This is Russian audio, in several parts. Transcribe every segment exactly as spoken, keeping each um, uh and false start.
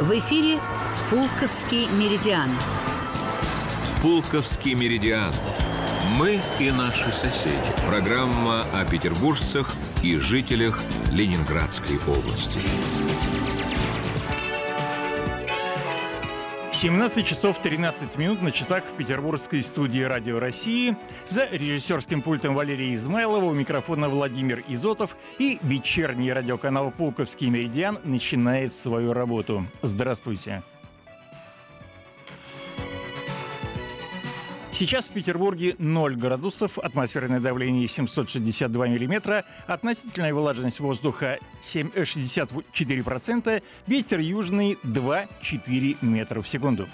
В эфире «Пулковский меридиан». «Пулковский меридиан». Мы и наши соседи. Программа о петербуржцах и жителях Ленинградской области. семнадцать часов тринадцать минут на часах в петербургской студии Радио России. За режиссерским пультом Валерия Измайлова, у микрофона Владимир Изотов. И вечерний радиоканал «Пулковский меридиан» начинает свою работу. Здравствуйте. Сейчас в Петербурге ноль градусов, атмосферное давление семьсот шестьдесят два миллиметра, относительная влажность воздуха шестьдесят четыре процента, ветер южный два-четыре метра в секунду.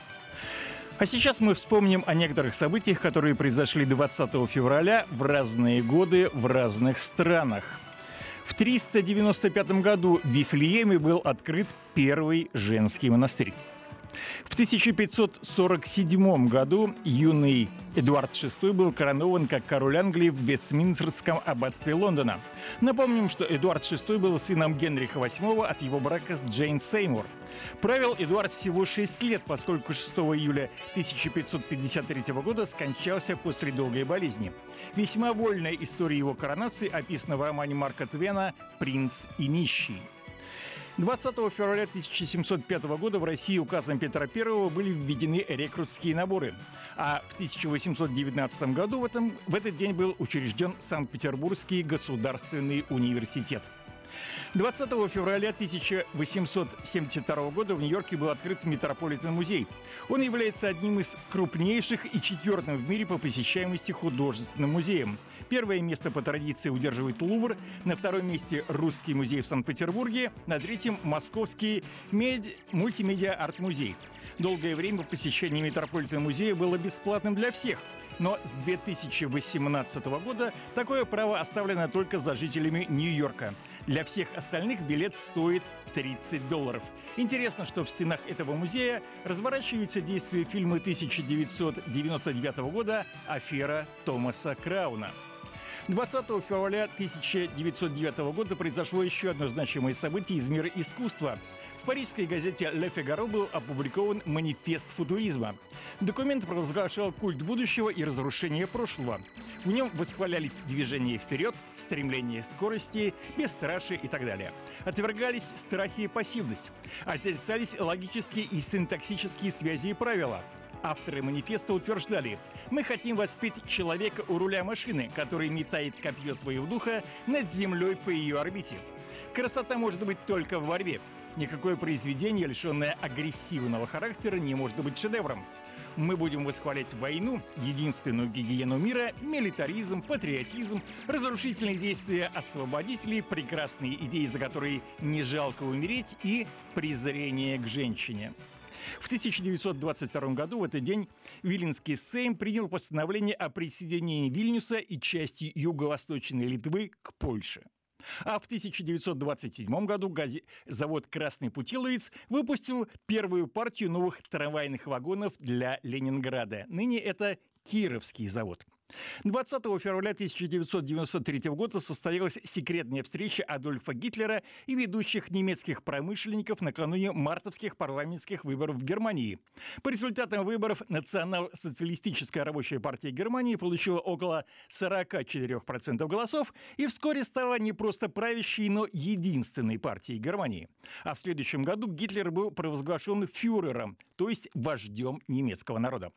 А сейчас мы вспомним о некоторых событиях, которые произошли двадцатого февраля в разные годы в разных странах. В триста девяносто пятом году в Вифлееме был открыт первый женский монастырь. В тысяча пятьсот сорок седьмом году юный Эдуард шестой был коронован как король Англии в Вестминстерском аббатстве Лондона. Напомним, что Эдуард шестой был сыном Генриха восьмого от его брака с Джейн Сеймур. Правил Эдуард всего шесть лет, поскольку шестого июля тысяча пятьсот пятьдесят третьего года скончался после долгой болезни. Весьма вольная история его коронации описана в романе Марка Твена «Принц и нищий». двадцатого февраля тысяча семьсот пятого года в России указом Петра Первого были введены рекрутские наборы, а в тысяча восемьсот девятнадцатом году в, этом, в этот день был учрежден Санкт-Петербургский государственный университет. двадцатого февраля тысяча восемьсот семьдесят второго года в Нью-Йорке был открыт Метрополитен-музей. Он является одним из крупнейших и четвертым в мире по посещаемости художественным музеем. Первое место по традиции удерживает Лувр, на втором месте Русский музей в Санкт-Петербурге, на третьем Московский мед... мультимедиа-арт-музей. Долгое время посещение Метрополитен-музея было бесплатным для всех. Но с две тысячи восемнадцатого года такое право оставлено только за жителями Нью-Йорка. Для всех остальных билет стоит тридцать долларов. Интересно, что в стенах этого музея разворачиваются действия фильма тысяча девятьсот девяносто девятого года «Афера Томаса Крауна». двадцатого февраля тысяча девятьсот девятого года произошло еще одно значимое событие из мира искусства. В парижской газете «Ле Фигаро» был опубликован манифест футуризма. Документ провозглашал культ будущего и разрушение прошлого. В нем восхвалялись движение вперед, стремление скорости, бесстрашие и так далее. Отвергались страхи и пассивность. Отрицались логические и синтаксические связи и правила. Авторы манифеста утверждали: «Мы хотим воспеть человека у руля машины, который метает копье своего духа над землей по ее орбите. Красота может быть только в борьбе. Никакое произведение, лишенное агрессивного характера, не может быть шедевром. Мы будем восхвалять войну, единственную гигиену мира, милитаризм, патриотизм, разрушительные действия освободителей, прекрасные идеи, за которые не жалко умереть, и презрение к женщине». В тысяча девятьсот двадцать втором году в этот день Виленский сейм принял постановление о присоединении Вильнюса и части юго-восточной Литвы к Польше. А в тысяча девятьсот двадцать седьмом году газе... завод «Красный Путиловец» выпустил первую партию новых трамвайных вагонов для Ленинграда. Ныне это Кировский завод. двадцатого февраля тысяча девятьсот девяносто третьего года состоялась секретная встреча Адольфа Гитлера и ведущих немецких промышленников накануне мартовских парламентских выборов в Германии. По результатам выборов Национал-социалистическая рабочая партия Германии получила около сорок четыре процента голосов и вскоре стала не просто правящей, но единственной партией Германии. А в следующем году Гитлер был провозглашен фюрером, то есть вождем немецкого народа.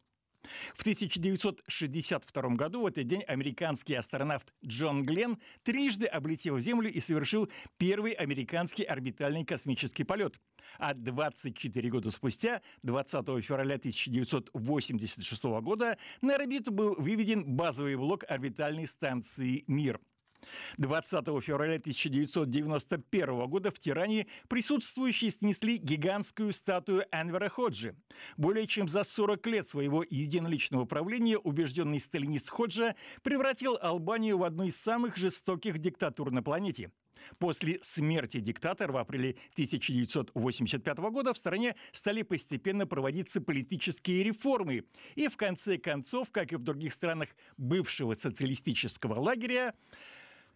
В тысяча девятьсот шестьдесят втором году в этот день американский астронавт Джон Гленн трижды облетел Землю и совершил первый американский орбитальный космический полет. А двадцать четыре года спустя, двадцатого февраля тысяча девятьсот восемьдесят шестого года, на орбиту был выведен базовый блок орбитальной станции «Мир». двадцатого февраля тысяча девятьсот девяносто первого года в Тиране присутствующие снесли гигантскую статую Энвера Ходжи. Более чем за сорок лет своего единоличного правления убежденный сталинист Ходжа превратил Албанию в одну из самых жестоких диктатур на планете. После смерти диктатора в апреле тысяча девятьсот восемьдесят пятого года в стране стали постепенно проводиться политические реформы. И в конце концов, как и в других странах бывшего социалистического лагеря,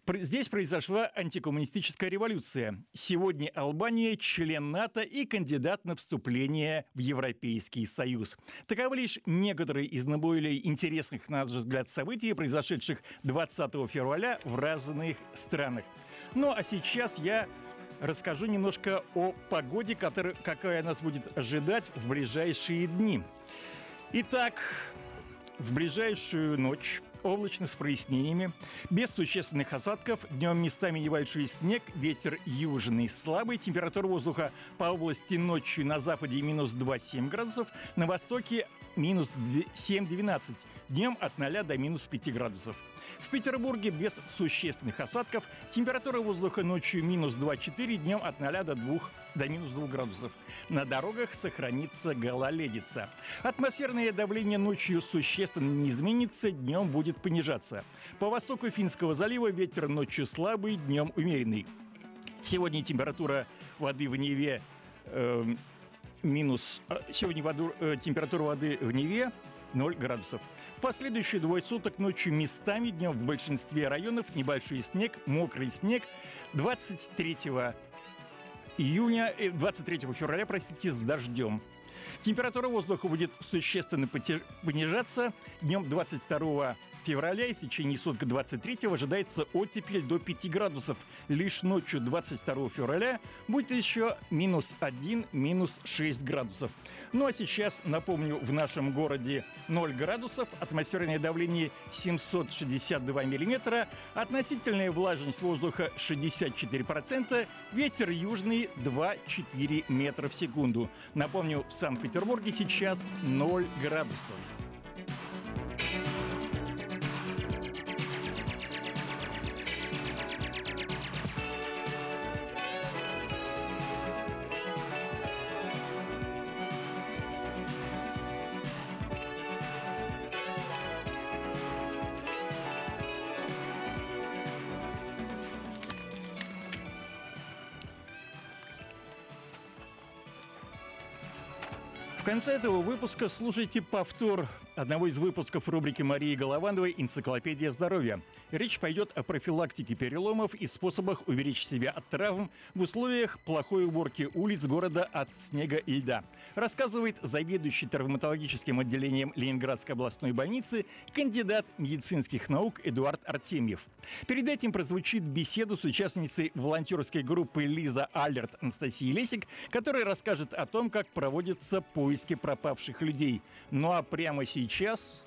Здесь произошла антикоммунистическая революция. Сегодня Албания – член НАТО и кандидат на вступление в Европейский Союз. Таковы лишь некоторые из наиболее интересных, на наш взгляд, событий, произошедших двадцатого февраля в разных странах. Ну а сейчас я расскажу немножко о погоде, которая, какая нас будет ожидать в ближайшие дни. Итак, в ближайшую ночь облачно с прояснениями, без существенных осадков, днем местами небольшой снег, ветер южный слабый, температура воздуха по области ночью на западе минус два-семь градусов, на востоке минус семь-двенадцать, днем от ноля до минус пяти градусов. В Петербурге без существенных осадков, температура воздуха ночью минус два-четыре, днем от ноля до, двух, до минус двух градусов. На дорогах сохранится гололедица. Атмосферное давление ночью существенно не изменится, днем будет понижаться. По востоку Финского залива ветер ночью слабый, днем умеренный. Сегодня температура воды в Неве э, минус... Сегодня воду, э, температура воды в Неве ноль градусов. В последующие двое суток ночью местами, днем в большинстве районов небольшой снег, мокрый снег. двадцать третьего июня, э, двадцать третьего февраля, простите, с дождем. Температура воздуха будет существенно понижаться. Днем двадцать второго февраля и в течение суток двадцать третьего ожидается оттепель до пяти градусов. Лишь ночью двадцать второго февраля будет еще минус один, минус шесть градусов. Ну а сейчас, напомню, в нашем городе ноль градусов, атмосферное давление семьсот шестьдесят два миллиметра, относительная влажность воздуха шестьдесят четыре процента, ветер южный два-четыре метра в секунду. Напомню, в Санкт-Петербурге сейчас ноль градусов. В конце этого выпуска слушайте повтор одного из выпусков рубрики Марии Головановой «Энциклопедия здоровья». Речь пойдет о профилактике переломов и способах уберечь себя от травм в условиях плохой уборки улиц города от снега и льда. Рассказывает заведующий травматологическим отделением Ленинградской областной больницы, кандидат медицинских наук Эдуард Артемьев. Перед этим прозвучит беседа с участницей волонтерской группы «Лиза Алерт» Анастасией Лесик, которая расскажет о том, как проводятся поиски пропавших людей. Ну а прямо сейчас...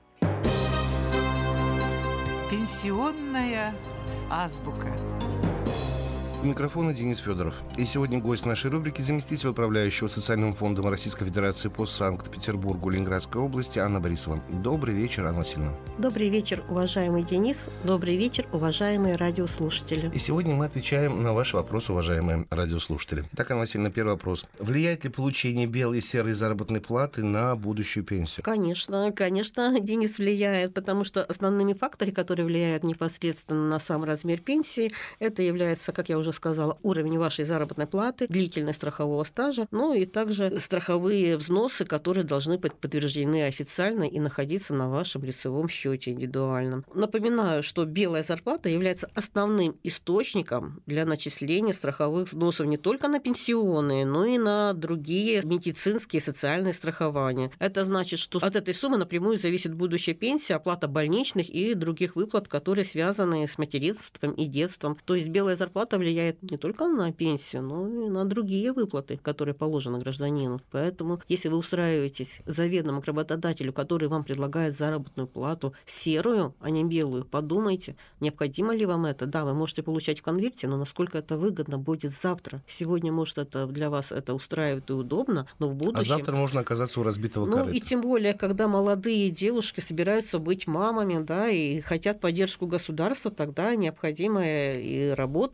Пенсионная азбука. У микрофона Денис Федоров. И сегодня гость нашей рубрики — заместитель управляющего Социальным фондом Российской Федерации по Санкт-Петербургу Ленинградской области Анна Борисова. Добрый вечер, Анна Васильевна. Добрый вечер, уважаемый Денис. Добрый вечер, уважаемые радиослушатели. И сегодня мы отвечаем на ваш вопрос, уважаемые радиослушатели. Так, Анна Васильевна, первый вопрос. Влияет ли получение белой и серой заработной платы на будущую пенсию? Конечно, конечно, Денис, влияет, потому что основными факторами, которые влияют непосредственно на сам размер пенсии, это является, как я уже сказала, уровень вашей заработной платы, длительность страхового стажа, ну и также страховые взносы, которые должны быть подтверждены официально и находиться на вашем лицевом счете индивидуальном. Напоминаю, что белая зарплата является основным источником для начисления страховых взносов не только на пенсионные, но и на другие медицинские и социальные страхования. Это значит, что от этой суммы напрямую зависит будущая пенсия, оплата больничных и других выплат, которые связаны с материнством и детством. То есть белая зарплата влияет не только на пенсию, но и на другие выплаты, которые положены гражданину. Поэтому, если вы устраиваетесь заведомо к работодателю, который вам предлагает заработную плату серую, а не белую, подумайте, необходимо ли вам это. Да, вы можете получать в конверте, но насколько это выгодно будет завтра. Сегодня, может, это для вас это устраивает и удобно, но в будущем... А завтра можно оказаться у разбитого корыта. Ну и тем более, когда молодые девушки собираются быть мамами, да, и хотят поддержку государства, тогда необходимо и работать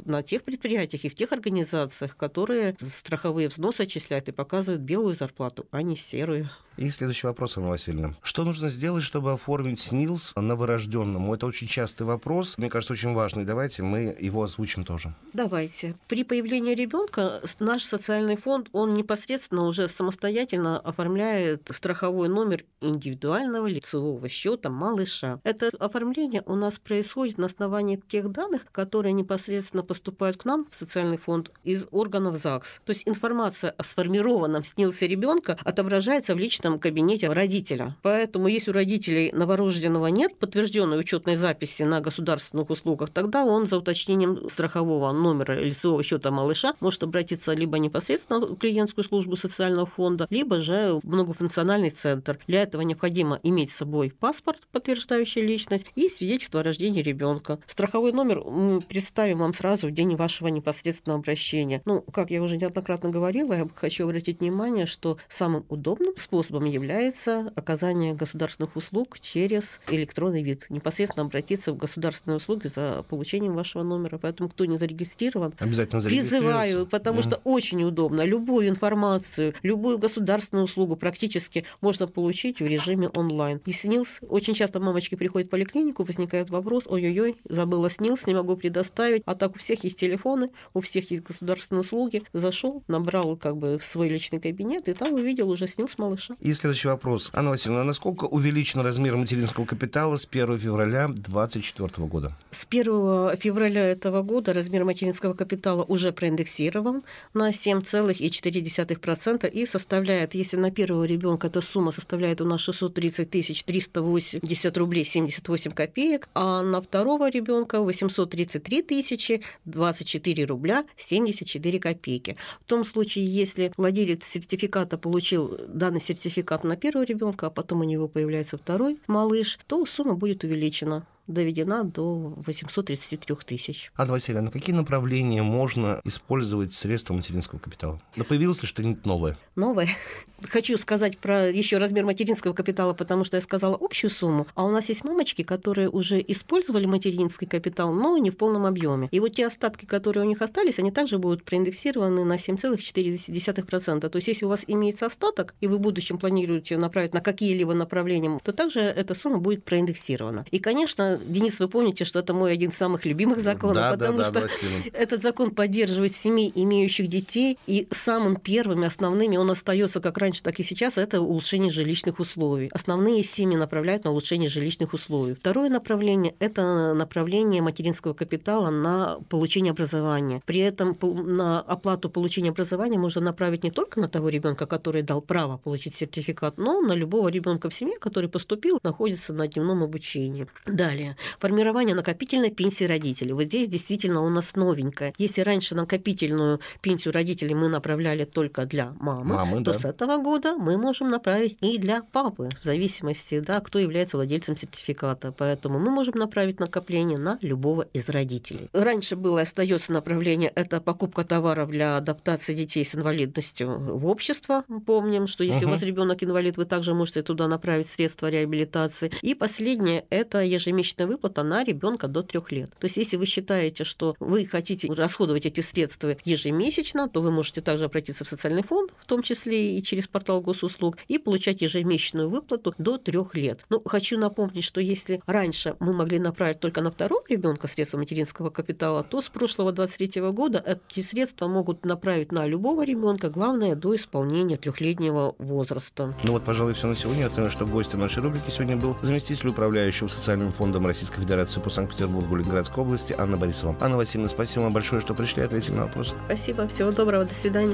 на тех предприятиях и в тех организациях, которые страховые взносы отчисляют и показывают белую зарплату, а не серую. И следующий вопрос, Анна Васильевна. Что нужно сделать, чтобы оформить СНИЛС новорожденному? Это очень частый вопрос, мне кажется, очень важный. Давайте мы его озвучим тоже. Давайте. При появлении ребенка наш социальный фонд, он непосредственно уже самостоятельно оформляет страховой номер индивидуального лицевого счета малыша. Это оформление у нас происходит на основании тех данных, которые непосредственно поступают к нам в социальный фонд из органов ЗАГС. То есть информация о сформированном СНИЛСе ребенка отображается в личном кабинете родителя. Поэтому, если у родителей новорожденного нет подтвержденной учетной записи на государственных услугах, тогда он за уточнением страхового номера лицевого счета малыша может обратиться либо непосредственно в клиентскую службу социального фонда, либо же в многофункциональный центр. Для этого необходимо иметь с собой паспорт, подтверждающий личность, и свидетельство о рождении ребенка. Страховой номер мы представим вам сразу в день вашего непосредственного обращения. Ну, как я уже неоднократно говорила, я хочу обратить внимание, что самым удобным способом является оказание государственных услуг через электронный вид. Непосредственно обратиться в государственные услуги за получением вашего номера. Поэтому, кто не зарегистрирован, обязательно призываю, потому mm. что очень удобно. Любую информацию, любую государственную услугу практически можно получить в режиме онлайн. И СНИЛС, очень часто мамочки приходят в поликлинику, возникает вопрос: ой-ой-ой, забыла СНИЛС, не могу предоставить. А так у всех есть телефоны, у всех есть государственные услуги. Зашел, набрал как бы в свой личный кабинет, и там увидел уже СНИЛС малыша. И следующий вопрос. Анна Васильевна, насколько увеличен размер материнского капитала с первого февраля две тысячи двадцать четвёртого года? С первого февраля этого года размер материнского капитала уже проиндексирован на семь целых четыре десятых процента и составляет, если на первого ребенка эта сумма составляет у нас шестьсот тридцать тысяч триста восемьдесят рублей семьдесят восемь копеек, а на второго ребенка восемьсот тридцать три тысячи двадцать четыре рубля семьдесят четыре копейки. В том случае, если владелец сертификата получил данный сертификат на первого ребенка, а потом у него появляется второй малыш, то сумма будет увеличена, доведена до восемьсот тридцать три тысяч. Анна Васильевна, на какие направления можно использовать средства материнского капитала? Да появилось ли что-нибудь новое? Новое? Хочу сказать про еще размер материнского капитала, потому что я сказала общую сумму, а у нас есть мамочки, которые уже использовали материнский капитал, но не в полном объеме. И вот те остатки, которые у них остались, они также будут проиндексированы на семь целых четыре десятых процента. То есть если у вас имеется остаток, и вы в будущем планируете направить на какие-либо направления, то также эта сумма будет проиндексирована. И, конечно, Денис, вы помните, что это мой один из самых любимых законов, да, потому да, да, что да, этот закон поддерживает семей, имеющих детей, и самым первым и основными он остается как раньше, так и сейчас, это улучшение жилищных условий. Основные семьи направляют на улучшение жилищных условий. Второе направление – это направление материнского капитала на получение образования. При этом на оплату получения образования можно направить не только на того ребенка, который дал право получить сертификат, но на любого ребенка в семье, который поступил, находится на дневном обучении. Далее. Формирование накопительной пенсии родителей. Вот здесь действительно у нас новенькое. Если раньше накопительную пенсию родителей мы направляли только для мамы, мамы то да. с этого года мы можем направить и для папы, в зависимости, да, кто является владельцем сертификата. Поэтому мы можем направить накопление на любого из родителей. Раньше было и остается направление, это покупка товаров для адаптации детей с инвалидностью в общество. Помним, что если uh-huh. у вас ребенок инвалид, вы также можете туда направить средства реабилитации. И последнее – это ежемесячная выплата на ребенка до трех лет. То есть, если вы считаете, что вы хотите расходовать эти средства ежемесячно, то вы можете также обратиться в социальный фонд, в том числе и через портал госуслуг, и получать ежемесячную выплату до трех лет. Ну, хочу напомнить, что если раньше мы могли направить только на второго ребенка средства материнского капитала, то с прошлого двадцать третьего года эти средства могут направить на любого ребенка, главное, до исполнения трехлетнего возраста. Ну вот, пожалуй, все на сегодня. Я думаю, что гостем нашей рубрики сегодня был заместитель управляющего социальным фондом Российской Федерации по Санкт-Петербургу Ленинградской области Анна Борисова. Анна Васильевна, спасибо вам большое, что пришли и ответили на вопросы. Спасибо, всего доброго, до свидания.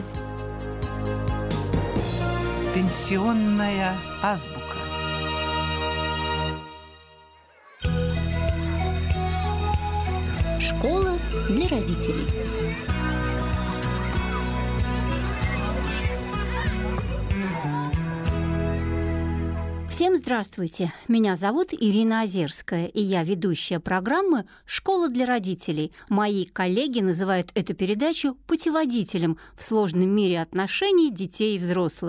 Пенсионная азбука. Школа для родителей. Всем здравствуйте! Меня зовут Ирина Озерская, и я ведущая программы «Школа для родителей». Мои коллеги называют эту передачу путеводителем в сложном мире отношений детей и взрослых.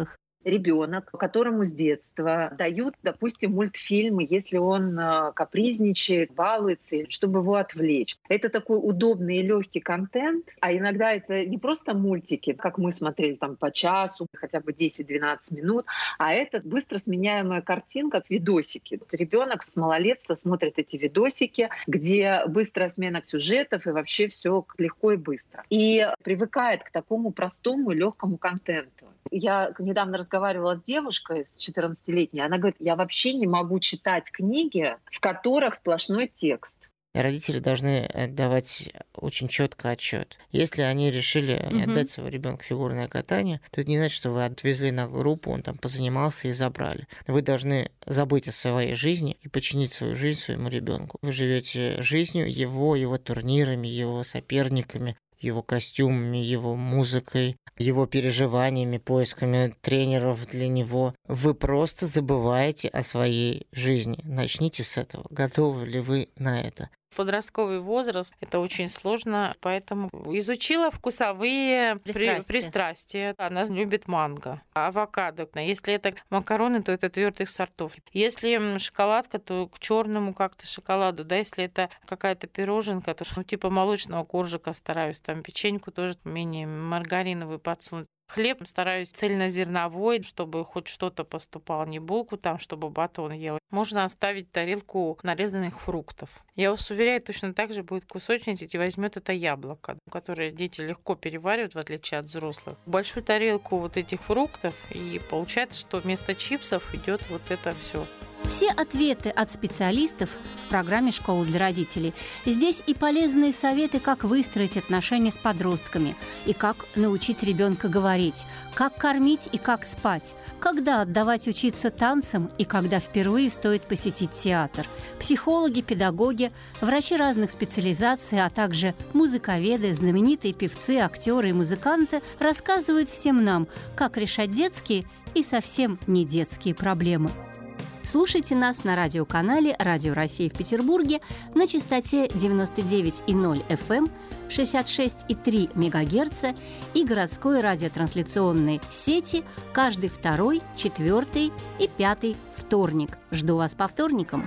ребенок, которому с детства дают, допустим, мультфильмы, если он капризничает, балуется, чтобы его отвлечь. Это такой удобный и легкий контент, а иногда это не просто мультики, как мы смотрели там по часу, хотя бы десять-двенадцать минут, а это быстро сменяемая картинка, видосики. Ребенок с малолетства смотрит эти видосики, где быстрая смена сюжетов и вообще все легко и быстро. И привыкает к такому простому и легкому контенту. Я недавно разговаривала с девушкой, с четырнадцатилетней, она говорит, я вообще не могу читать книги, в которых сплошной текст. Родители должны давать очень четко отчет. Если они решили не отдать своего ребенка в фигурное катание, то это не значит, что вы отвезли на группу, он там позанимался и забрали. Вы должны забыть о своей жизни и подчинить свою жизнь своему ребенку. Вы живете жизнью его, его турнирами, его соперниками, его костюмами, его музыкой, его переживаниями, поисками тренеров для него. Вы просто забываете о своей жизни. Начните с этого. Готовы ли вы на это? Подростковый возраст – это очень сложно, поэтому изучила вкусовые пристрастия. пристрастия. Она любит манго, авокадо. Если это макароны, то это твердых сортов. Если шоколадка, то к черному как-то шоколаду. Да, если это какая-то пироженка, то ну, типа молочного коржика стараюсь. Там печеньку тоже менее маргариновый подсунуть. Хлеб стараюсь цельнозерновой, чтобы хоть что-то поступало, не булку там, чтобы батон ел. Можно оставить тарелку нарезанных фруктов. Я вас уверяю, точно так же будет кусочничать и возьмет это яблоко, которое дети легко переваривают, в отличие от взрослых. Большую тарелку вот этих фруктов, и получается, что вместо чипсов идет вот это все. Все ответы от специалистов в программе «Школа для родителей». Здесь и полезные советы, как выстроить отношения с подростками, и как научить ребенка говорить, как кормить и как спать, когда отдавать учиться танцам и когда впервые стоит посетить театр. Психологи, педагоги, врачи разных специализаций, а также музыковеды, знаменитые певцы, актеры и музыканты рассказывают всем нам, как решать детские и совсем не детские проблемы. Слушайте нас на радиоканале «Радио России» в Петербурге на частоте девяносто девять и ноль эф эм, шестьдесят шесть и три мегагерца и городской радиотрансляционной сети каждый второй, четвертый и пятый вторник. Жду вас по вторникам.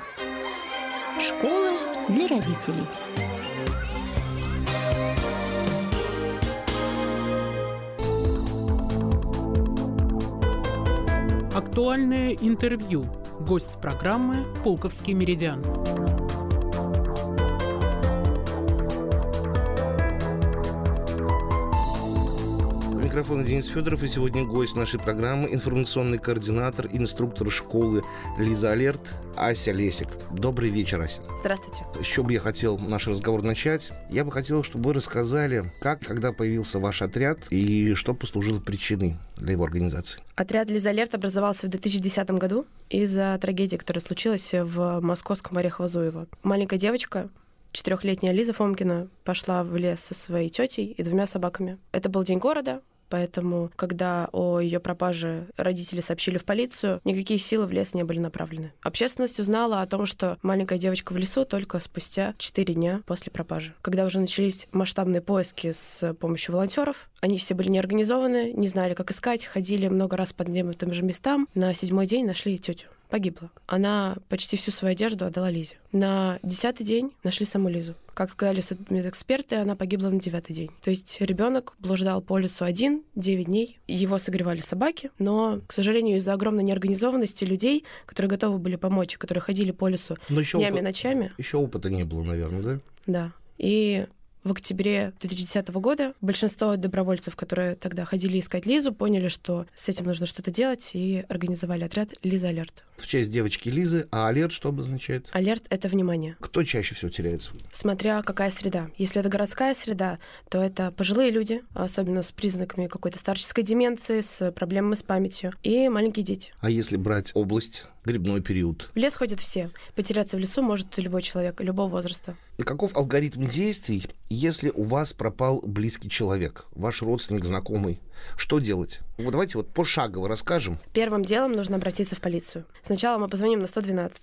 Школа для родителей. Актуальное интервью. Гость программы «Пулковский меридиан». У микрофона Денис Федоров, и сегодня гость нашей программы, информационный координатор, инструктор школы Лиза Алерт Ася Лесик. Добрый вечер, Ася. Здравствуйте. С чего бы я хотел наш разговор начать? Я бы хотел, чтобы вы рассказали, как, когда появился ваш отряд и что послужило причиной для его организации. Отряд Лиза Алерт образовался в две тысячи десятом году из-за трагедии, которая случилась в московском Орехово-Зуево. Маленькая девочка, четырехлетняя Лиза Фомкина, пошла в лес со своей тетей и двумя собаками. Это был день города, поэтому, когда о ее пропаже родители сообщили в полицию, никакие силы в лес не были направлены. Общественность узнала о том, что маленькая девочка в лесу только спустя четыре дня после пропажи. Когда уже начались масштабные поиски с помощью волонтеров, они все были неорганизованы, не знали, как искать, ходили много раз по одним и тем же местам. На седьмой день нашли тетю. Погибла. Она почти всю свою одежду отдала Лизе. На десятый день нашли саму Лизу. Как сказали судмедэксперты, она погибла на девятый день. То есть ребенок блуждал по лесу один, девять дней. Его согревали собаки, но, к сожалению, из-за огромной неорганизованности людей, которые готовы были помочь, которые ходили по лесу днями и ночами. Еще опыта не было, наверное, да? Да. И в октябре две тысячи десятого года большинство добровольцев, которые тогда ходили искать Лизу, поняли, что с этим нужно что-то делать, и организовали отряд «Лиза Алерт». В честь девочки Лизы, а алерт что обозначает? Алерт — это внимание. Кто чаще всего теряется? Смотря какая среда. Если это городская среда, то это пожилые люди, особенно с признаками какой-то старческой деменции, с проблемами с памятью, и маленькие дети. А если брать область, грибной период? В лес ходят все. Потеряться в лесу может любой человек, любого возраста. И каков алгоритм действий, если у вас пропал близкий человек, ваш родственник, знакомый? Что делать? Вот давайте вот пошагово расскажем. Первым делом нужно обратиться в полицию. Сначала мы позвоним на сто двенадцать.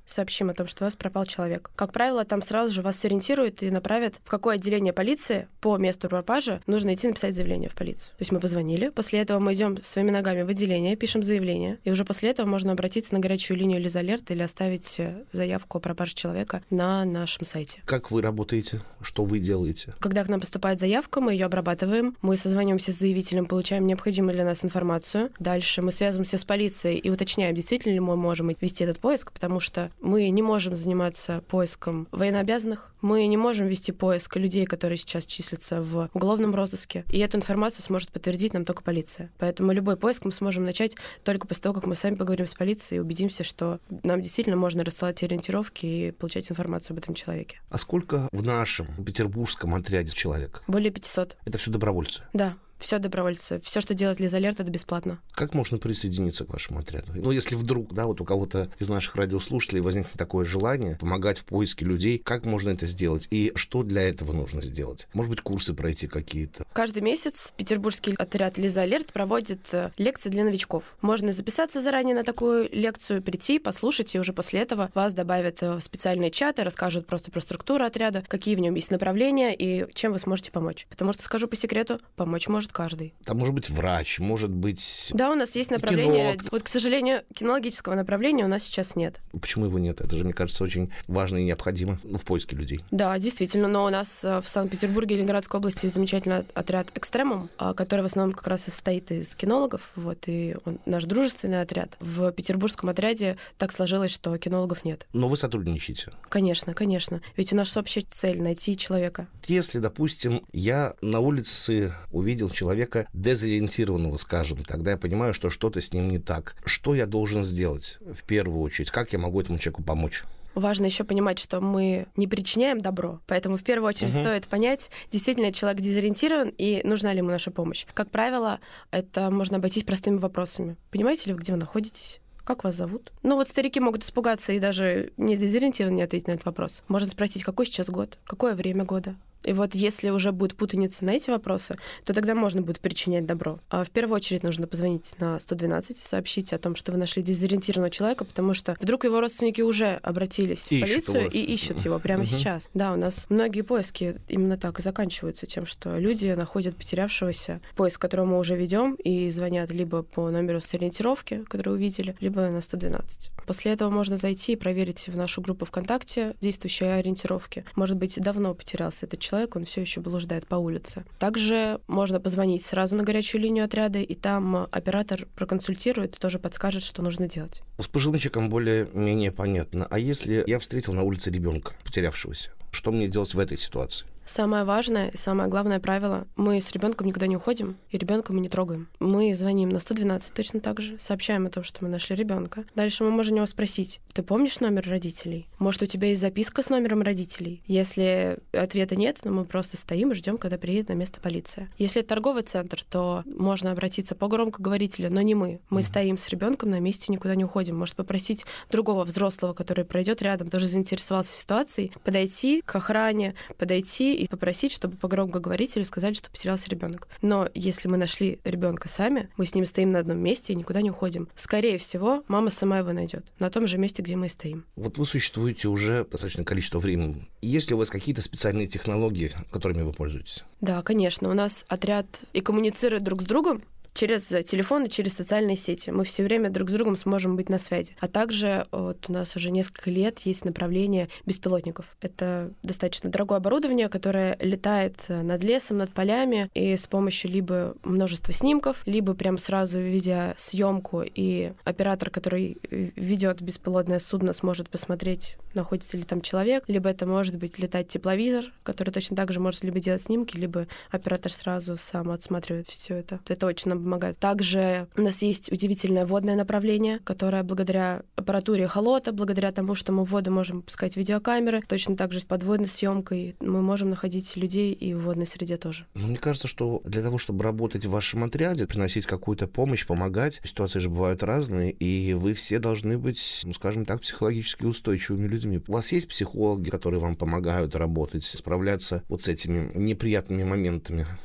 сообщим о том, что у вас пропал человек. Как правило, там сразу же вас сориентируют и направят, в какое отделение полиции по месту пропажи нужно идти написать заявление в полицию. То есть мы позвонили, после этого мы идем своими ногами в отделение, пишем заявление, и уже после этого можно обратиться на горячую линию Лизалерт или оставить заявку о пропаже человека на нашем сайте. Как вы работаете? Что вы делаете? Когда к нам поступает заявка, мы ее обрабатываем, мы созваниваемся с заявителем, получаем необходимую для нас информацию. Дальше мы связываемся с полицией и уточняем, действительно ли мы можем вести этот поиск, потому что мы не можем заниматься поиском военнообязанных, мы не можем вести поиск людей, которые сейчас числятся в уголовном розыске, и эту информацию сможет подтвердить нам только полиция. Поэтому любой поиск мы сможем начать только после того, как мы сами поговорим с полицией и убедимся, что нам действительно можно рассылать ориентировки и получать информацию об этом человеке. А сколько в нашем петербургском отряде человек? Более пятисот. Это все добровольцы? Да. Все добровольцы. Все, что делает Лизалерт, это бесплатно. Как можно присоединиться к вашему отряду? Ну, если вдруг, да, вот у кого-то из наших радиослушателей возникнет такое желание помогать в поиске людей, как можно это сделать? И что для этого нужно сделать? Может быть, курсы пройти какие-то? Каждый месяц петербургский отряд Лизалерт проводит лекции для новичков. Можно записаться заранее на такую лекцию, прийти, послушать, и уже после этого вас добавят в специальные чаты, расскажут просто про структуру отряда, какие в нем есть направления и чем вы сможете помочь. Потому что, скажу по секрету, помочь может каждый. Там может быть врач, может быть... Да, у нас есть направление. Кинолог. Вот, к сожалению, кинологического направления у нас сейчас нет. Почему его нет? Это же, мне кажется, очень важно и необходимо в поиске людей. Да, действительно, но у нас в Санкт-Петербурге и Ленинградской области есть замечательный отряд «Экстремум», который в основном как раз и состоит из кинологов, вот, и он наш дружественный отряд. В петербургском отряде так сложилось, что кинологов нет. Но вы сотрудничаете? Конечно, конечно. Ведь у нас общая цель — найти человека. Если, допустим, я на улице увидел человека дезориентированного, скажем, тогда я понимаю, что что-то с ним не так. Что я должен сделать в первую очередь? Как я могу этому человеку помочь? Важно еще понимать, что мы не причиняем добро, поэтому в первую очередь угу. стоит понять, действительно человек дезориентирован и нужна ли ему наша помощь. Как правило, это можно обойтись простыми вопросами. Понимаете ли вы, где вы находитесь? Как вас зовут? Ну вот старики могут испугаться и даже не дезориентированно не ответить на этот вопрос. Можно спросить, какой сейчас год, какое время года. И вот если уже будет путаница на эти вопросы, то тогда можно будет причинять добро. А в первую очередь нужно позвонить на сто двенадцать и сообщить о том, что вы нашли дезориентированного человека, потому что вдруг его родственники уже обратились в полицию его. и ищут его прямо угу. сейчас. Да, у нас многие поиски именно так и заканчиваются тем, что люди находят потерявшегося, поиск которого мы уже ведем, и звонят либо по номеру сориентировки, который увидели, либо на сто двенадцать. После этого можно зайти и проверить в нашу группу ВКонтакте действующие ориентировки. Может быть, давно потерялся этот человек, человек, он все еще блуждает по улице. Также можно позвонить сразу на горячую линию отряда, и там оператор проконсультирует и тоже подскажет, что нужно делать. С пожилым человеком более-менее понятно. А если я встретил на улице ребенка, потерявшегося, что мне делать в этой ситуации? Самое важное и самое главное правило: мы с ребенком никуда не уходим, и ребенка мы не трогаем. Мы звоним на сто двенадцать точно так же, сообщаем о том, что мы нашли ребенка. Дальше мы можем его спросить: ты помнишь номер родителей? Может, у тебя есть записка с номером родителей? Если ответа нет, то мы просто стоим и ждем, когда приедет на место полиция. Если это торговый центр, то можно обратиться по громкоговорителю, но не мы. Мы mm-hmm. стоим с ребенком на месте, никуда не уходим. Может попросить другого взрослого, который пройдет рядом, тоже заинтересовался ситуацией, подойти к охране, подойти и попросить, чтобы по громкоговорителю сказали, что потерялся ребенок. Но если мы нашли ребенка сами, мы с ним стоим на одном месте и никуда не уходим. Скорее всего, мама сама его найдет на том же месте, где мы и стоим. Вот вы существуете уже достаточное количество времени. Есть ли у вас какие-то специальные технологии, которыми вы пользуетесь? Да, конечно. У нас отряд и коммуницирует друг с другом через телефон и через социальные сети. Мы все время друг с другом сможем быть на связи. А также вот у нас уже несколько лет есть направление беспилотников. Это достаточно дорогое оборудование, которое летает над лесом, над полями, и с помощью либо множества снимков, либо прям сразу видя съемку, и оператор, который ведет беспилотное судно, сможет посмотреть, находится ли там человек, либо это может быть летать тепловизор, который точно так же может либо делать снимки, либо оператор сразу сам отсматривает все это. Это очень нам помогает. Также у нас есть удивительное водное направление, которое благодаря аппаратуре холота, благодаря тому, что мы в воду можем пускать видеокамеры, точно так же с подводной съемкой мы можем находить людей и в водной среде тоже. Но мне кажется, что для того, чтобы работать в вашем отряде, приносить какую-то помощь, помогать, ситуации же бывают разные, и вы все должны быть, ну, скажем так, психологически устойчивыми людьми. У вас есть психологи, которые вам помогают работать, справляться вот с этими неприятными моментами?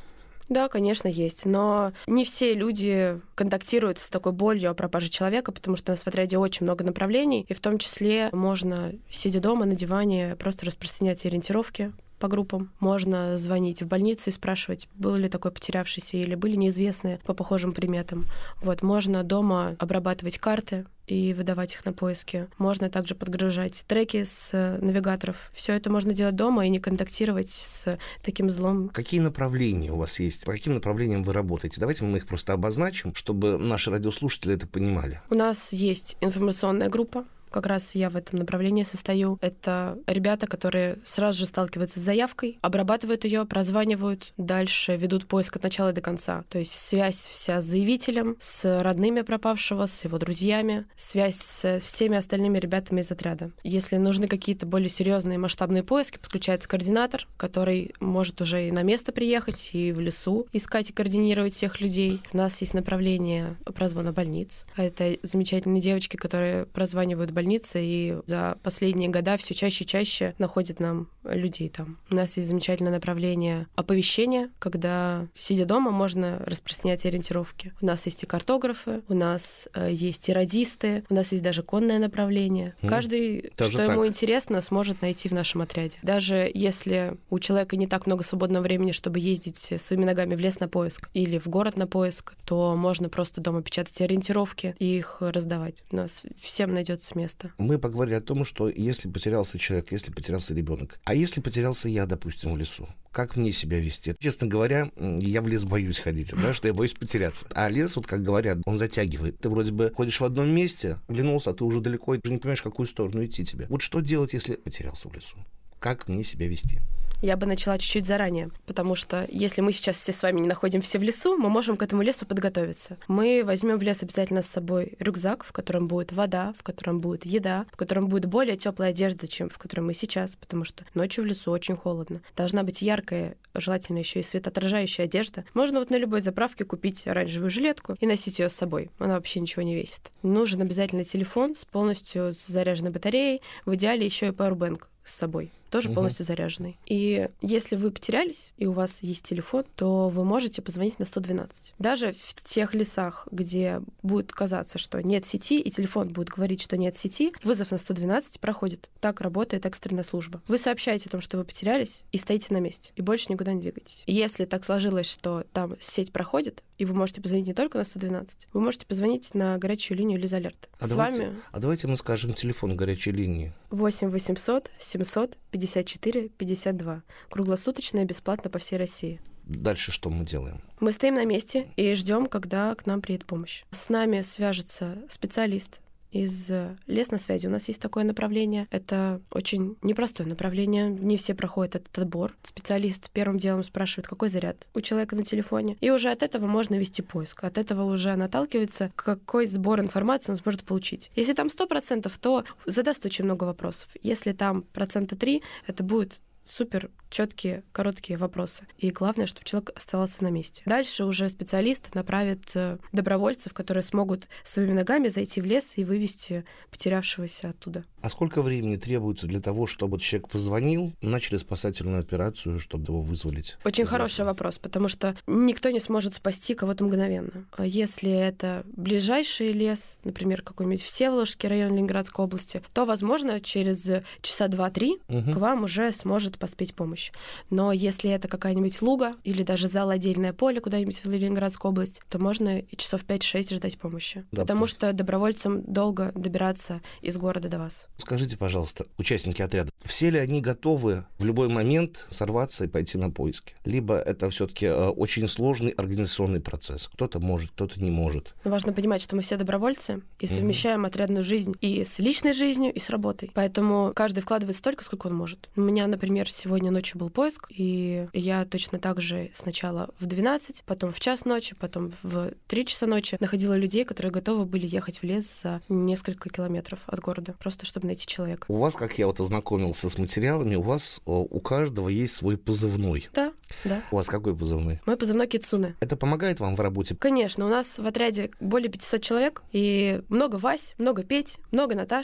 Да, конечно, есть. Но не все люди контактируют с такой болью о пропаже человека, потому что у нас в отряде очень много направлений, и в том числе можно, сидя дома на диване, просто распространять ориентировки по группам. Можно звонить в больницы и спрашивать, был ли такой потерявшийся или были неизвестные по похожим приметам. Вот. Можно дома обрабатывать карты и выдавать их на поиски. Можно также подгружать треки с навигаторов. Все это можно делать дома и не контактировать с таким злом. Какие направления у вас есть? По каким направлениям вы работаете? Давайте мы их просто обозначим, чтобы наши радиослушатели это понимали. У нас есть информационная группа. Как раз я в этом направлении состою. Это ребята, которые сразу же сталкиваются с заявкой, обрабатывают ее, прозванивают, дальше ведут поиск от начала до конца. То есть связь вся с заявителем, с родными пропавшего, с его друзьями, связь с всеми остальными ребятами из отряда. Если нужны какие-то более серьезные масштабные поиски, подключается координатор, который может уже и на место приехать, и в лесу искать и координировать всех людей. У нас есть направление прозвона больниц. Это замечательные девочки, которые прозванивают больницы, и за последние года все чаще и чаще находят нам людей там. У нас есть замечательное направление оповещения, когда, сидя дома, можно распространять ориентировки. У нас есть и картографы, у нас э, есть и радисты, у нас есть даже конное направление. Mm. Каждый, даже что так. ему интересно, сможет найти в нашем отряде. Даже если у человека не так много свободного времени, чтобы ездить своими ногами в лес на поиск или в город на поиск, то можно просто дома печатать ориентировки и их раздавать. У нас всем найдется место. Мы поговорили о том, что если потерялся человек, если потерялся ребенок, а если потерялся я, допустим, в лесу, как мне себя вести? Честно говоря, я в лес боюсь ходить, да, что я боюсь потеряться. А лес, вот как говорят, он затягивает. Ты вроде бы ходишь в одном месте, оглянулся, а ты уже далеко, и уже не понимаешь, в какую сторону идти тебе. Вот что делать, если потерялся в лесу? Как мне себя вести? Я бы начала чуть-чуть заранее, потому что если мы сейчас все с вами не находимся в лесу, мы можем к этому лесу подготовиться. Мы возьмем в лес обязательно с собой рюкзак, в котором будет вода, в котором будет еда, в котором будет более теплая одежда, чем в которой мы сейчас, потому что ночью в лесу очень холодно. Должна быть яркая, желательно еще и светоотражающая одежда. Можно вот на любой заправке купить оранжевую жилетку и носить ее с собой. Она вообще ничего не весит. Нужен обязательно телефон с полностью заряженной батареей, в идеале еще и пауэрбэнк с собой, тоже угу. полностью заряженный. И если вы потерялись, и у вас есть телефон, то вы можете позвонить на сто двенадцать. Даже в тех лесах, где будет казаться, что нет сети, и телефон будет говорить, что нет сети, вызов на сто двенадцать проходит. Так работает экстренная служба. Вы сообщаете о том, что вы потерялись, и стоите на месте, и больше никуда не двигаетесь. И если так сложилось, что там сеть проходит, и вы можете позвонить не только на сто двенадцать, вы можете позвонить на горячую линию Лиза Алерт. А, С давайте, вами... а давайте мы скажем телефон горячей линии. восемь восемьсот семьсот пятьдесят четыре пятьдесят два. Круглосуточно и бесплатно по всей России. Дальше что мы делаем? Мы стоим на месте и ждем, когда к нам приедет помощь. С нами свяжется специалист из лесносвязи. У нас есть такое направление. Это очень непростое направление. Не все проходят этот отбор. Специалист первым делом спрашивает, какой заряд у человека на телефоне. И уже от этого можно вести поиск. От этого уже наталкивается, какой сбор информации он сможет получить. Если там сто процентов, то задаст очень много вопросов. Если там процента три, это будет супер четкие, короткие вопросы. И главное, чтобы человек оставался на месте. Дальше уже специалист направит добровольцев, которые смогут своими ногами зайти в лес и вывести потерявшегося оттуда. А сколько времени требуется для того, чтобы человек позвонил, начали спасательную операцию, чтобы его вызволить? Очень хороший вопрос, потому что никто не сможет спасти кого-то мгновенно. Если это ближайший лес, например, какой-нибудь Всеволожский район Ленинградской области, то, возможно, через часа два-три угу. к вам уже сможет поспеть помощь. Но если это какая-нибудь луга или даже зал отдельное поле куда-нибудь в Ленинградскую область, то можно и часов пять-шесть ждать помощи. Да, потому что добровольцам долго добираться из города до вас. Скажите, пожалуйста, участники отряда, все ли они готовы в любой момент сорваться и пойти на поиски? Либо это все-таки очень сложный организационный процесс? Кто-то может, кто-то не может. Но важно понимать, что мы все добровольцы и совмещаем mm-hmm. отрядную жизнь и с личной жизнью, и с работой. Поэтому каждый вкладывает столько, сколько он может. У меня, например, сегодня ночью был поиск, и я точно так же сначала в двенадцать, потом в час ночи, потом в три часа ночи находила людей, которые готовы были ехать в лес за несколько километров от города, просто чтобы найти человека. У вас, как я вот ознакомился с материалами, у вас у каждого есть свой позывной. Да, да. У вас какой позывной? Мой позывной Кицуне. Это помогает вам в работе? Конечно, у нас в отряде более пятьсот человек, и много Вась, много Петь, много Наташ.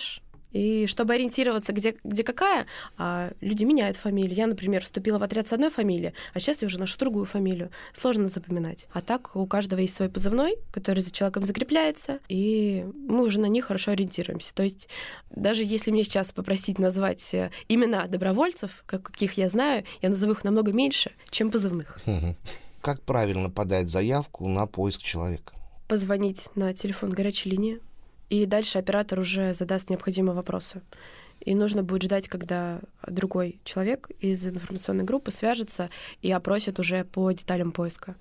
И чтобы ориентироваться, где, где какая, а люди меняют фамилию. Я, например, вступила в отряд с одной фамилией, а сейчас я уже ношу другую фамилию. Сложно запоминать. А так у каждого есть свой позывной, который за человеком закрепляется, и мы уже на них хорошо ориентируемся. То есть даже если мне сейчас попросить назвать имена добровольцев, каких я знаю, я назову их намного меньше, чем позывных. Как правильно подать заявку на поиск человека? Позвонить на телефон горячей линии, и дальше оператор уже задаст необходимые вопросы. И нужно будет ждать, когда другой человек из информационной группы свяжется и опросит уже по деталям поиска.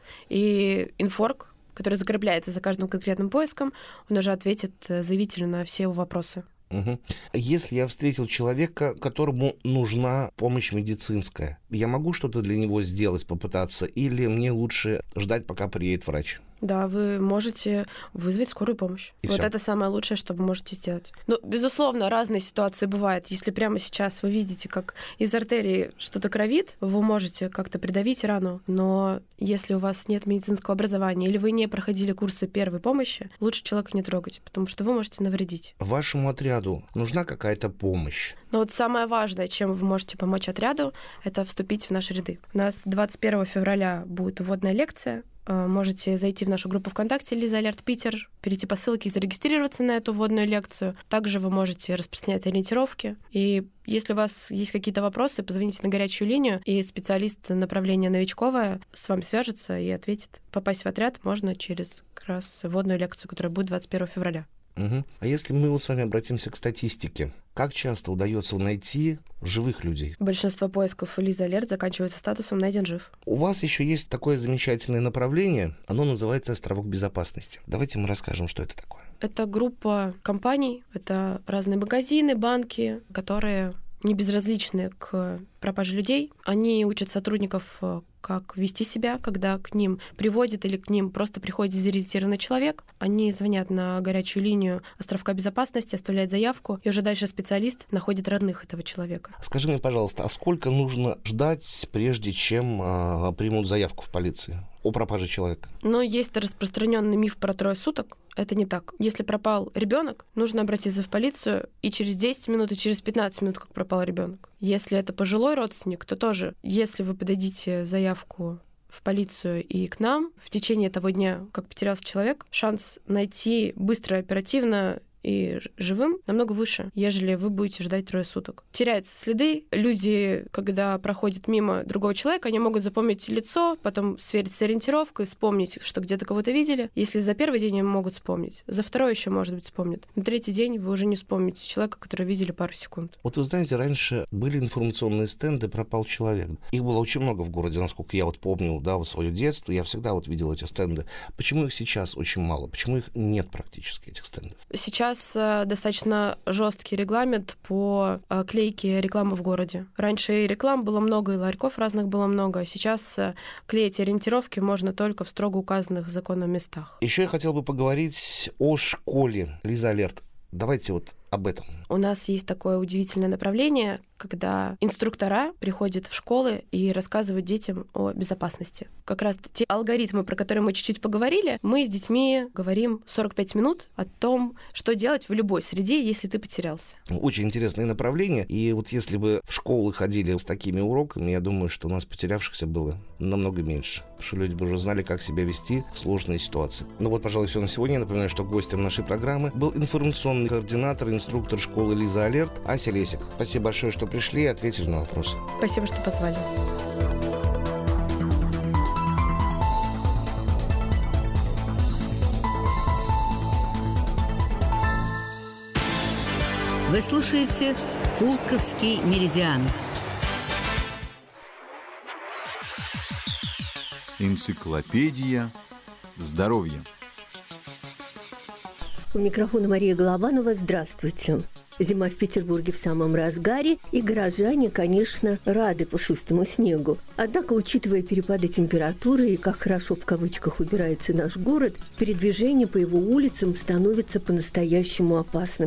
И инфорг, который закрепляется за каждым конкретным поиском, он уже ответит заявителю на все его вопросы. Угу. Если я встретил человека, которому нужна помощь медицинская, я могу что-то для него сделать, попытаться, или мне лучше ждать, пока приедет врач? Да, вы можете вызвать скорую помощь. И вот всё. это самое лучшее, что вы можете сделать. Ну, безусловно, разные ситуации бывают. Если прямо сейчас вы видите, как из артерии что-то кровит, вы можете как-то придавить рану. Но если у вас нет медицинского образования или вы не проходили курсы первой помощи, лучше человека не трогать, потому что вы можете навредить. Вашему отряду нужна какая-то помощь? Но вот самое важное, чем вы можете помочь отряду, это вступить в наши ряды. У нас двадцать первого февраля будет вводная лекция. Можете зайти в нашу группу ВКонтакте «Лиза Алерт Питер», перейти по ссылке и зарегистрироваться на эту вводную лекцию. Также вы можете распространять ориентировки. И если у вас есть какие-то вопросы, позвоните на горячую линию, и специалист направления новичковое с вами свяжется и ответит. Попасть в отряд можно через как раз вводную лекцию, которая будет двадцать первого февраля. Угу. А если мы вот с вами обратимся к статистике, как часто удается найти живых людей? Большинство поисков Лиза Алерт заканчиваются статусом «найден жив». У вас еще есть такое замечательное направление, оно называется «Островок безопасности». Давайте мы расскажем, что это такое. Это группа компаний, это разные магазины, банки, которые не безразличны к пропаже людей. Они учат сотрудников, как вести себя, когда к ним приводит или к ним просто приходит дезориентированный человек. Они звонят на горячую линию островка безопасности, оставляют заявку, и уже дальше специалист находит родных этого человека. Скажи мне, пожалуйста, а сколько нужно ждать, прежде чем а, примут заявку в полиции о пропаже человека? Но есть распространенный миф про трое суток. Это не так. Если пропал ребенок, нужно обратиться в полицию и через десять минут, и через пятнадцать минут, как пропал ребенок. Если это пожилой родственник, то тоже, если вы подадите заявку в полицию и к нам в течение того дня, как потерялся человек, шанс найти быстро, оперативно и живым намного выше, ежели вы будете ждать трое суток. Теряются следы. Люди, когда проходят мимо другого человека, они могут запомнить лицо, потом сверить с ориентировкой, вспомнить, что где-то кого-то видели. Если за первый день они могут вспомнить, за второй еще, может быть, вспомнят. На третий день вы уже не вспомните человека, которого видели пару секунд. Вот вы знаете, раньше были информационные стенды «Пропал человек». Их было очень много в городе, насколько я вот помнил, да, вот свое детство. Я всегда вот видел эти стенды. Почему их сейчас очень мало? Почему их нет практически, этих стендов? Сейчас достаточно жесткий регламент по клейке рекламы в городе. Раньше и реклам было много, и ларьков разных было много. Сейчас клеить ориентировки можно только в строго указанных законом местах. Еще я хотел бы поговорить о школе Лиза Алерт. Давайте вот об этом. У нас есть такое удивительное направление, когда инструктора приходят в школы и рассказывают детям о безопасности. Как раз те алгоритмы, про которые мы чуть-чуть поговорили, мы с детьми говорим сорок пять минут о том, что делать в любой среде, если ты потерялся. Очень интересное направление. И вот если бы в школы ходили с такими уроками, я думаю, что у нас потерявшихся было намного меньше. Потому что люди бы уже знали, как себя вести в сложной ситуации. Ну вот, пожалуй, все на сегодня. Я напоминаю, что гостем нашей программы был информационный координатор, инструктор школы Лиза Алерт Ася Лесик. Спасибо большое, что пришли и ответили на вопросы. Спасибо, что позвали. Вы слушаете «Пулковский меридиан». Энциклопедия здоровья. У микрофона Мария Голованова. Здравствуйте. Зима в Петербурге в самом разгаре, и горожане, конечно, рады пушистому снегу. Однако, учитывая перепады температуры и как хорошо в кавычках убирается наш город, передвижение по его улицам становится по-настоящему опасным.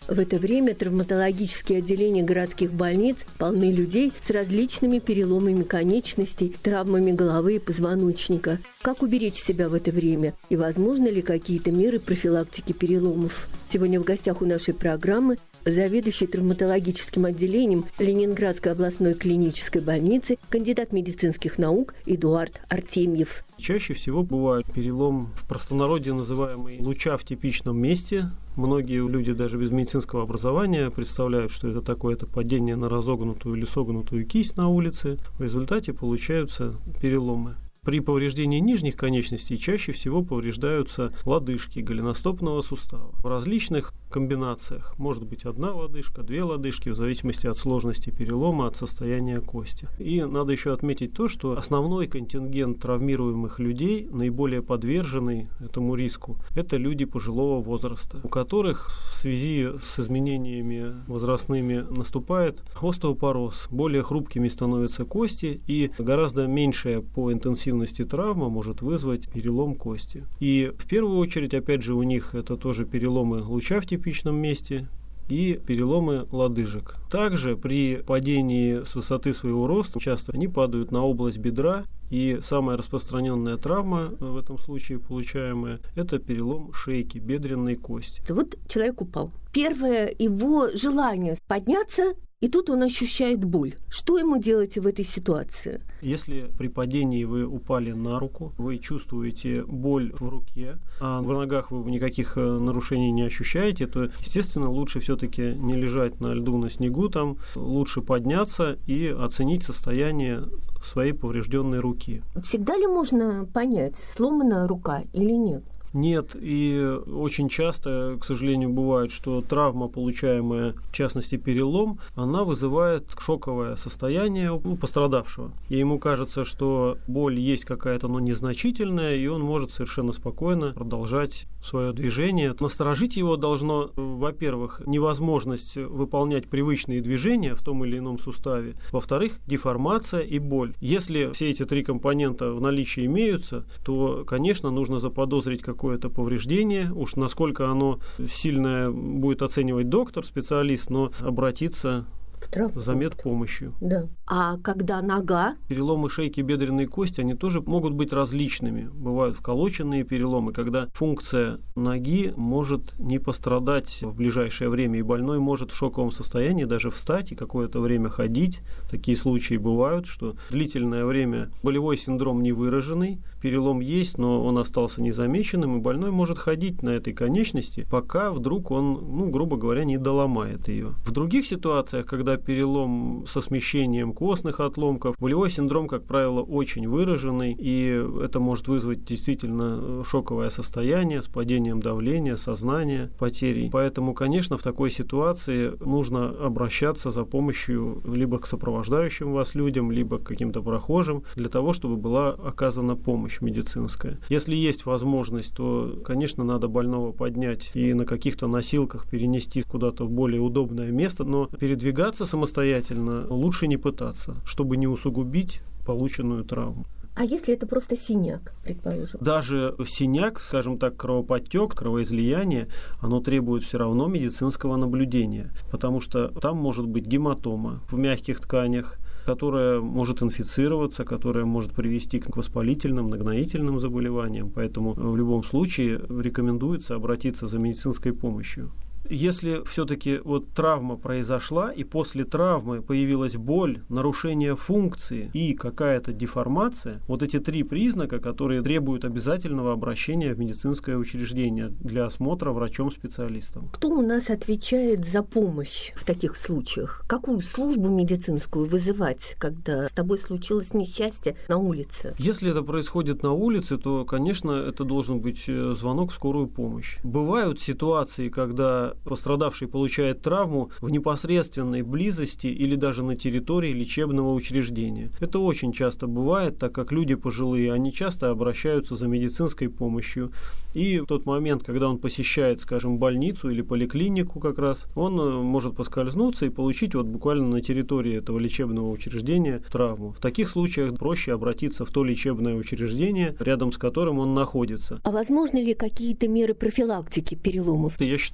В это время травматологические отделения городских больниц полны людей с различными переломами конечностей, травмами головы и позвоночника. Как уберечь себя в это время? И возможно ли какие-то меры профилактики переломов? Сегодня в гостях у нашей программы заведующий травматологическим отделением Ленинградской областной клинической больницы, кандидат медицинских наук Эдуард Артемьев. Чаще всего бывает перелом, в простонародье называемый луча в типичном месте. Многие люди даже без медицинского образования представляют, что это такое, это падение на разогнутую или согнутую кисть на улице. В результате получаются переломы. При повреждении нижних конечностей чаще всего повреждаются лодыжки голеностопного сустава. В различных комбинациях. Может быть одна лодыжка, две лодыжки, в зависимости от сложности перелома, от состояния кости. И надо еще отметить то, что основной контингент травмируемых людей, наиболее подверженный этому риску, это люди пожилого возраста, у которых в связи с изменениями возрастными наступает остеопороз, более хрупкими становятся кости, и гораздо меньшая по интенсивности травма может вызвать перелом кости. И в первую очередь, опять же, у них это тоже переломы луча в типичном месте и переломы лодыжек. Также при падении с высоты своего роста часто они падают на область бедра, и самая распространенная травма в этом случае получаемая – это перелом шейки, бедренной кости. Вот человек упал. Первое его желание подняться, и тут он ощущает боль. Что ему делать в этой ситуации? Если при падении вы упали на руку, вы чувствуете боль в руке, а в ногах вы никаких нарушений не ощущаете, то, естественно, лучше все-таки не лежать на льду, на снегу, там лучше подняться и оценить состояние своей поврежденной руки. Всегда ли можно понять, сломана рука или нет? Нет, и очень часто, к сожалению, бывает, что травма, получаемая, в частности перелом, она вызывает шоковое состояние у пострадавшего. И ему кажется, что боль есть какая-то, но незначительная, и он может совершенно спокойно продолжать свое движение. Насторожить его должно, во-первых, невозможность выполнять привычные движения в том или ином суставе, во-вторых, деформация и боль. Если все эти три компонента в наличии имеются, то, конечно, нужно заподозрить какое какое-то повреждение, уж насколько оно сильное будет оценивать доктор, специалист, но обратиться за медпомощью. Да. А когда нога? Переломы шейки и бедренной кости, они тоже могут быть различными. Бывают вколоченные переломы, когда функция ноги может не пострадать в ближайшее время, и больной может в шоковом состоянии даже встать и какое-то время ходить. Такие случаи бывают, что длительное время болевой синдром не выраженный, перелом есть, но он остался незамеченным, и больной может ходить на этой конечности, пока вдруг он, ну, грубо говоря, не доломает ее. В других ситуациях, когда перелом со смещением костных отломков, болевой синдром, как правило, очень выраженный, и это может вызвать действительно шоковое состояние с падением давления, сознания, потерей. Поэтому, конечно, в такой ситуации нужно обращаться за помощью либо к сопровождающим вас людям, либо к каким-то прохожим, для того, чтобы была оказана помощь медицинская. Если есть возможность, то, конечно, надо больного поднять и на каких-то носилках перенести куда-то в более удобное место, но передвигаться самостоятельно лучше не пытаться, чтобы не усугубить полученную травму. А если это просто синяк, предположим? Даже синяк, скажем так, кровоподтек, кровоизлияние, оно требует все равно медицинского наблюдения, потому что там может быть гематома в мягких тканях, которая может инфицироваться, которая может привести к воспалительным, нагноительным заболеваниям. Поэтому в любом случае рекомендуется обратиться за медицинской помощью. Если все-таки вот травма произошла, и после травмы появилась боль, нарушение функции и какая-то деформация, вот эти три признака, которые требуют обязательного обращения в медицинское учреждение для осмотра врачом-специалистом. Кто у нас отвечает за помощь в таких случаях? Какую службу медицинскую вызывать, когда с тобой случилось несчастье на улице? Если это происходит на улице, то, конечно, это должен быть звонок в скорую помощь. Бывают ситуации, когда пострадавший получает травму в непосредственной близости или даже на территории лечебного учреждения. Это очень часто бывает, так как люди пожилые, они часто обращаются за медицинской помощью. И в тот момент, когда он посещает, скажем, больницу или поликлинику как раз, он может поскользнуться и получить вот буквально на территории этого лечебного учреждения травму. В таких случаях проще обратиться в то лечебное учреждение, рядом с которым он находится. А возможно ли какие-то меры профилактики переломов? Я считаю, что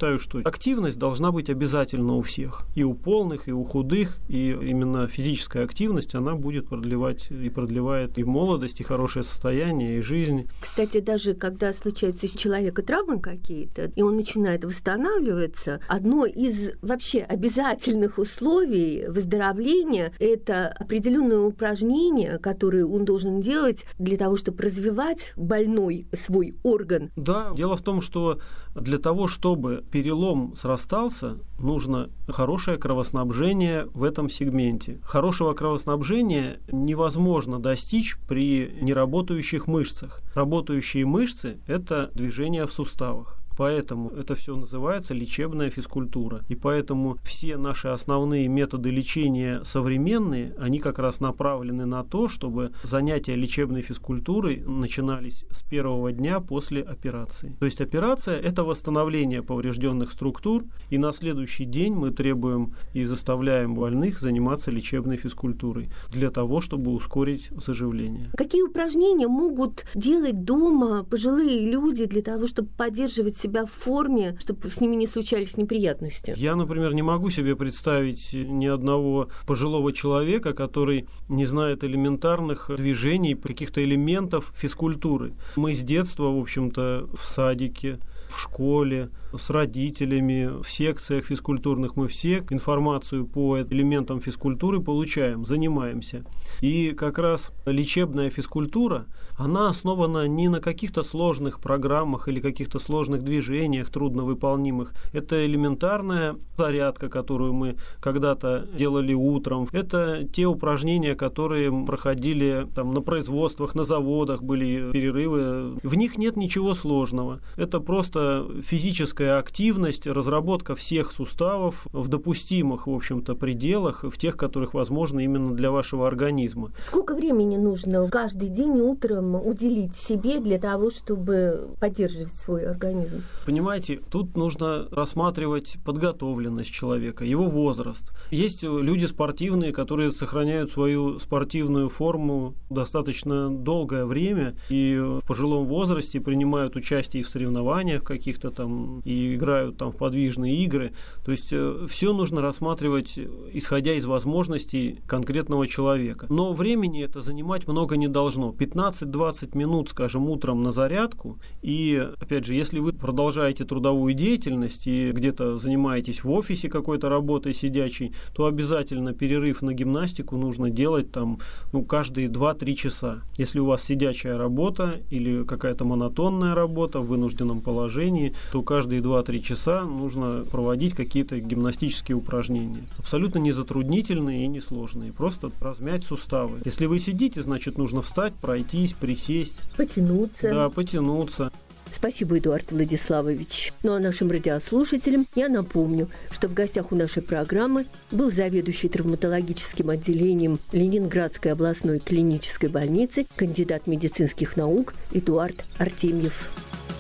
активность должна быть обязательно у всех. И у полных, и у худых. И именно физическая активность, она будет продлевать и продлевает и молодость, и хорошее состояние, и жизнь. Кстати, даже когда случаются у человека травмы какие-то, и он начинает восстанавливаться, одно из вообще обязательных условий выздоровления – это определенные упражнения, которые он должен делать для того, чтобы развивать больной свой орган. Да, дело в том, что для того, чтобы перелом срастался, нужно хорошее кровоснабжение в этом сегменте. Хорошего кровоснабжения невозможно достичь при неработающих мышцах. Работающие мышцы – это движение в суставах. Поэтому это все называется лечебная физкультура. И поэтому все наши основные методы лечения современные, они как раз направлены на то, чтобы занятия лечебной физкультурой начинались с первого дня после операции. То есть операция – это восстановление поврежденных структур, и на следующий день мы требуем и заставляем больных заниматься лечебной физкультурой для того, чтобы ускорить заживление. Какие упражнения могут делать дома пожилые люди для того, чтобы поддерживать себя себя в форме, чтобы с ними не случались неприятности? Я, например, не могу себе представить ни одного пожилого человека, который не знает элементарных движений, каких-то элементов физкультуры. Мы с детства, в общем-то, в садике, в школе, с родителями, в секциях физкультурных мы все информацию по элементам физкультуры получаем, занимаемся. И как раз лечебная физкультура, она основана не на каких-то сложных программах или каких-то сложных движениях, трудновыполнимых. Это элементарная зарядка, которую мы когда-то делали утром. Это те упражнения, которые проходили там, на производствах, на заводах, были перерывы. В них нет ничего сложного. Это просто физическая активность, разработка всех суставов в допустимых, в общем-то, пределах, в тех, которых возможно именно для вашего организма. Сколько времени нужно каждый день утром уделить себе для того, чтобы поддерживать свой организм? Понимаете, тут нужно рассматривать подготовленность человека, его возраст. Есть люди спортивные, которые сохраняют свою спортивную форму достаточно долгое время и в пожилом возрасте принимают участие в соревнованиях каких-то там и играют там в подвижные игры. То есть все нужно рассматривать, исходя из возможностей конкретного человека. Но времени это занимать много не должно. пятнадцать-двадцать минут, скажем, утром на зарядку. И, опять же, если вы продолжаете трудовую деятельность и где-то занимаетесь в офисе какой-то работой сидячей, то обязательно перерыв на гимнастику нужно делать там, ну, каждые два-три часа. Если у вас сидячая работа или какая-то монотонная работа в вынужденном положении, то каждые два-три часа нужно проводить какие-то гимнастические упражнения. Абсолютно не затруднительные и не сложные. Просто размять суставы. Если вы сидите, значит, нужно встать, пройтись, присесть. Потянуться. Да, потянуться. Спасибо, Эдуард Владиславович. Ну а нашим радиослушателям я напомню, что в гостях у нашей программы был заведующий травматологическим отделением Ленинградской областной клинической больницы, кандидат медицинских наук Эдуард Артемьев.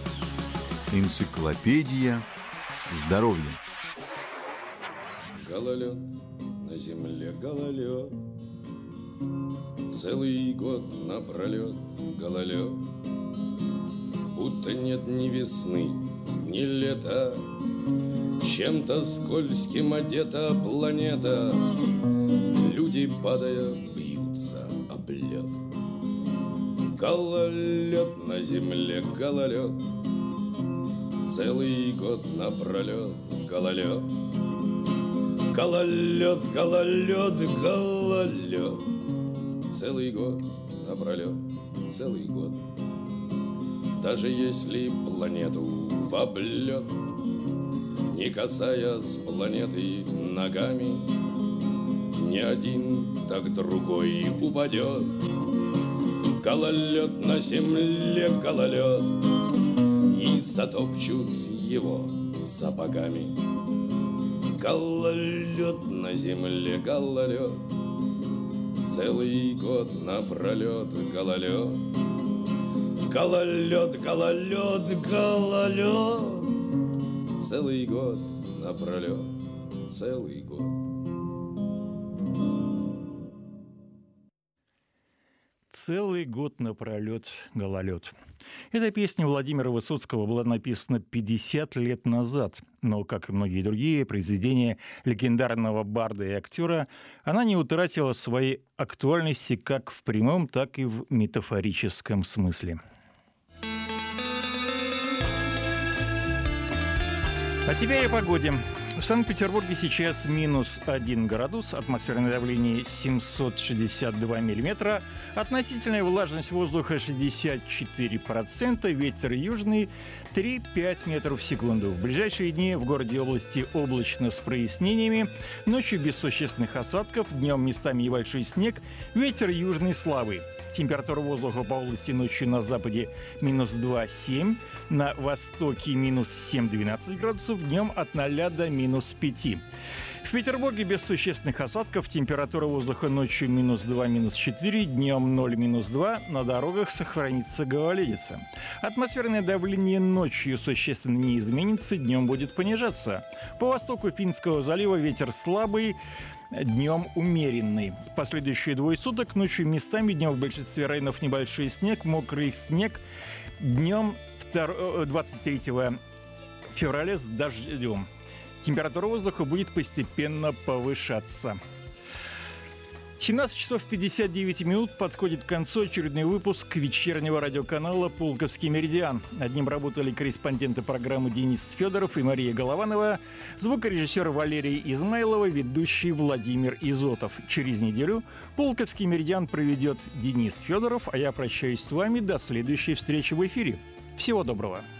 Энциклопедия здоровья. Гололед, на земле гололед, целый год напролет гололед. Будто нет ни весны, ни лета, чем-то скользким одета планета. Люди, падая, бьются об лед. Гололед, на земле гололед, целый год напролет гололед. Гололед, гололед, гололед, целый год напролет, целый год. Даже если планету в облет, не касаясь планеты ногами, не один, так другой упадет. Гололед, на земле гололед, и затопчут его сапогами. Гололед, на земле гололед, целый год напролет гололед. Гололед, гололед, гололед, целый год напролет, целый год. Целый год напролет гололед. Эта песня Владимира Высоцкого была написана пятьдесят лет назад, но, как и многие другие произведения легендарного барда и актера, она не утратила своей актуальности как в прямом, так и в метафорическом смысле. А теперь о погоде. В Санкт-Петербурге сейчас минус один градус, атмосферное давление семьсот шестьдесят два миллиметра, относительная влажность воздуха шестьдесят четыре процента, ветер южный три-пять метров в секунду. В ближайшие дни в городе и области облачно с прояснениями, ночью без существенных осадков, днем местами небольшой снег, ветер южный слабый. Температура воздуха по области ночью на западе минус два-семь, на востоке минус семь-двенадцать градусов, днем от ноля до минус пяти. В Петербурге без существенных осадков, температура воздуха ночью минус два, минус четыре, днем ноль, минус два, на дорогах сохранится гололедица. Атмосферное давление ночью существенно не изменится, днем будет понижаться. По востоку Финского залива ветер слабый, днем умеренный. В последующие двое суток ночью местами, днем в большинстве районов небольшой снег, мокрый снег. Днем двадцать третьего февраля с дождем. Температура воздуха будет постепенно повышаться. семнадцать часов пятьдесят девять минут, подходит к концу очередной выпуск вечернего радиоканала «Пулковский меридиан». Над ним работали корреспонденты программы Денис Федоров и Мария Голованова, звукорежиссер Валерий Измайлова, ведущий Владимир Изотов. Через неделю «Пулковский меридиан» проведет Денис Федоров, а я прощаюсь с вами до следующей встречи в эфире. Всего доброго.